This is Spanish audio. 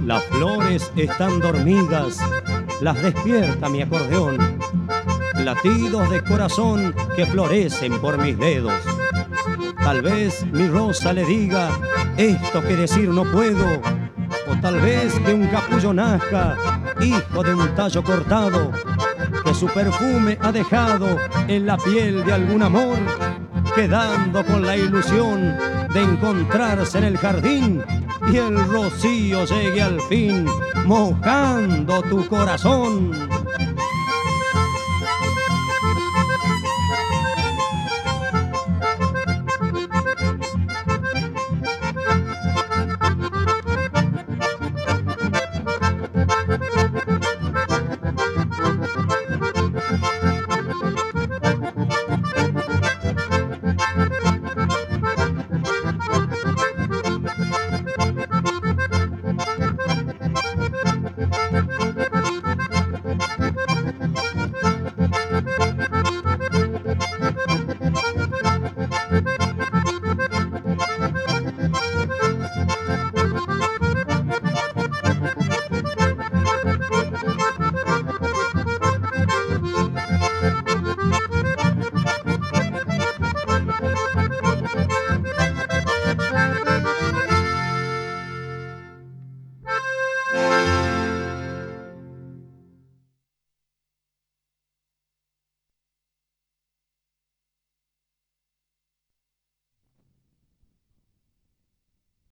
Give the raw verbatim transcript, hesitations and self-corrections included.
Las flores están dormidas, las despierta mi acordeón, latidos de corazón que florecen por mis dedos. Tal vez mi rosa le diga esto que decir no puedo, o tal vez que un capullo nazca, hijo de un tallo cortado, que su perfume ha dejado en la piel de algún amor, quedando con la ilusión de encontrarse en el jardín y el rocío llegue al fin mojando tu corazón.